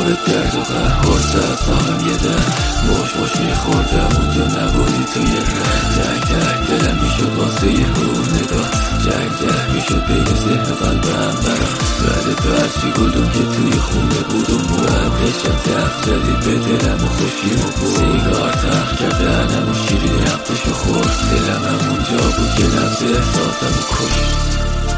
به درد و قهار زد فهم یه در باش میخوردم اونجا نبودی تو یه ره تک دلم میشد واسه یه نگاه جنگ میشد بین ذهن قلبم برام بعد تو هرچی گلدم که توی خونه بود و بعدشم تخت جدید به دلم و خوشیم و بود سیگار تخت کردنم و شیرین حقشو خورد دلم هم اونجا بود که نفس احساسم و کشت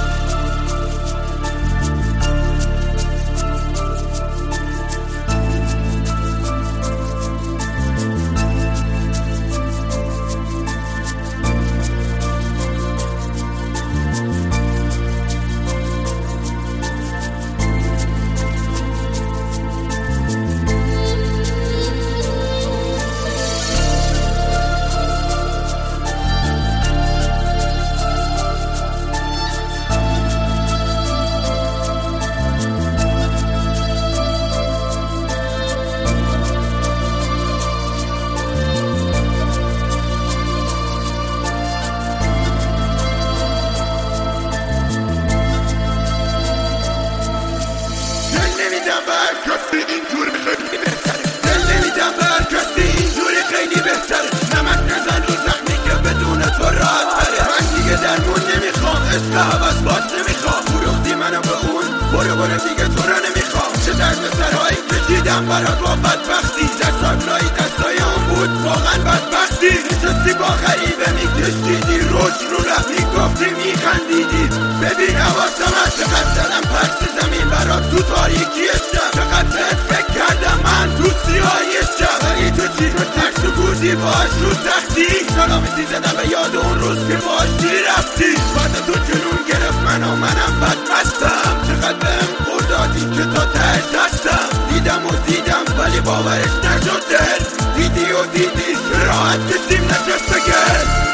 اینجور خیلی بهتره دل نمیدم به هر کسی اینجوری خیلی بهتره نمک نزن رو زخمی که بدون تو راحت بره من دیگه درمون نمیخوام عشق حوض باز نمیخوام فروختی منو به اون برو دیگه تو رو نمیخوام چه درد سرهایی کشیدم برات با بدبختی دستای دستای اون بود واقعا بدبختی نشستی با غریبه میکشیدی روش رو رفت میگفتی میخندیدی ببین حواسم از چقدر دلم پرس زمین برات تو تاریکی شب چقدر فکر کردم من تو سیاهی شب ولی تو چی رو ترس و گوزی باش رو سختی سلامیتی زدم به یاد اون روز که باشی رفتی بعد تو جنون گرفت منم بدمستم چقدر بهم خوردادی که تا ته دستم دیدم ولی باورش نشد دل دیدی راحت کشیم نشست بگرد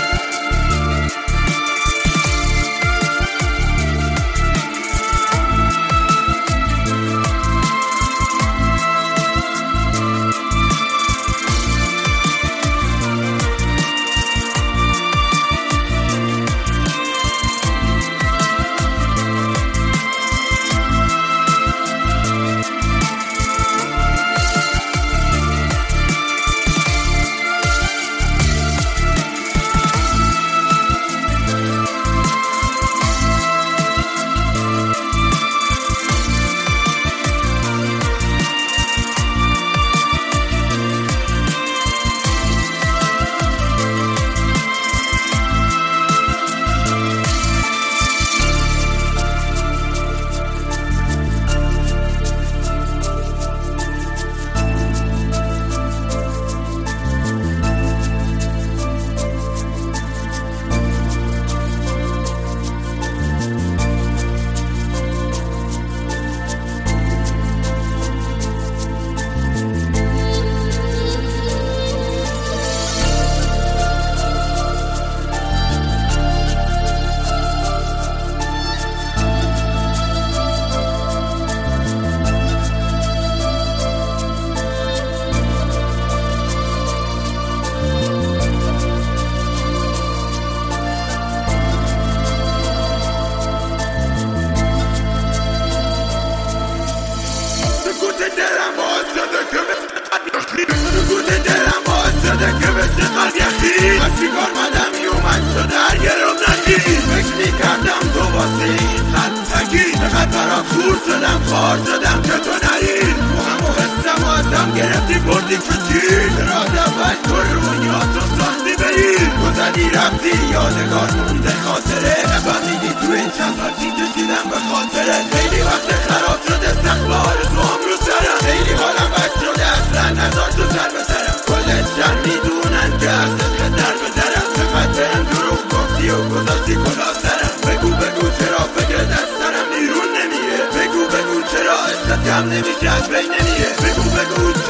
از سیگار مدم میومد تو در گرم نگی فکر میکردم تو واسه این خطگی چقدر برات خور شدم خار شدم که تو نری تو همو حسم و ازم گرفتی بردی کشی راز اول تو رویا تو ساختی بری تو زدی رفتی یادگار مونده خاطره نفهمیدی تو این چند ساعتی کشیدم به خاطره خیلی وقت خراب شده استقبال تو هم رو سرم خیلی حالم بد شده اصلا نزار تو سر به سرم کل شهر میدونن که اصلا در بدرم چقدر بهم دروغ گفتی و گذاشتی کلا سرم بگو چرا فکر دسترم بیرون نمیره بگو چرا عشقت کم نمیشه از بین نمیره بگو